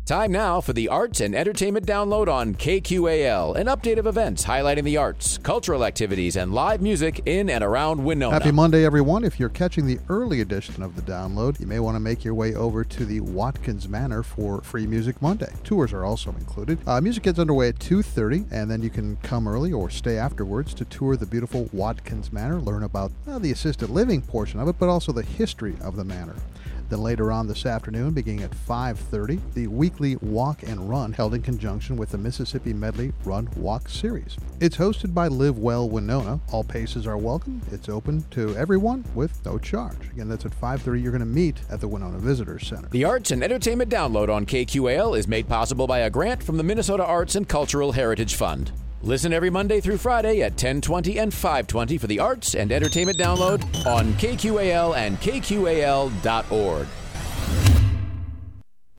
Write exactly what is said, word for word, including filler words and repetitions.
Time now for the Arts and Entertainment Download on K Q A L, an update of events highlighting the arts, cultural activities, and live music in and around Winona. Happy Monday, everyone. If you're catching the early edition of the download, you may want to make your way over to the Watkins Manor for Free Music Monday. Tours are also included. Uh, music gets underway at two thirty, and then you can come early or stay afterwards to tour the beautiful Watkins Manor, learn about uh, the assisted living portion of it, but also the history of the manor. Then later on this afternoon, beginning at five thirty, the weekly Walk and Run held in conjunction with the Mississippi Medley Run Walk series. It's hosted by Live Well Winona. All paces are welcome. It's open to everyone with no charge. Again, that's at five thirty. You're going to meet at the Winona Visitors Center. The Arts and Entertainment Download on K Q A L is made possible by a grant from the Minnesota Arts and Cultural Heritage Fund. Listen every Monday through Friday at ten twenty and five twenty for the Arts and Entertainment Download on K Q A L and K Q A L dot org.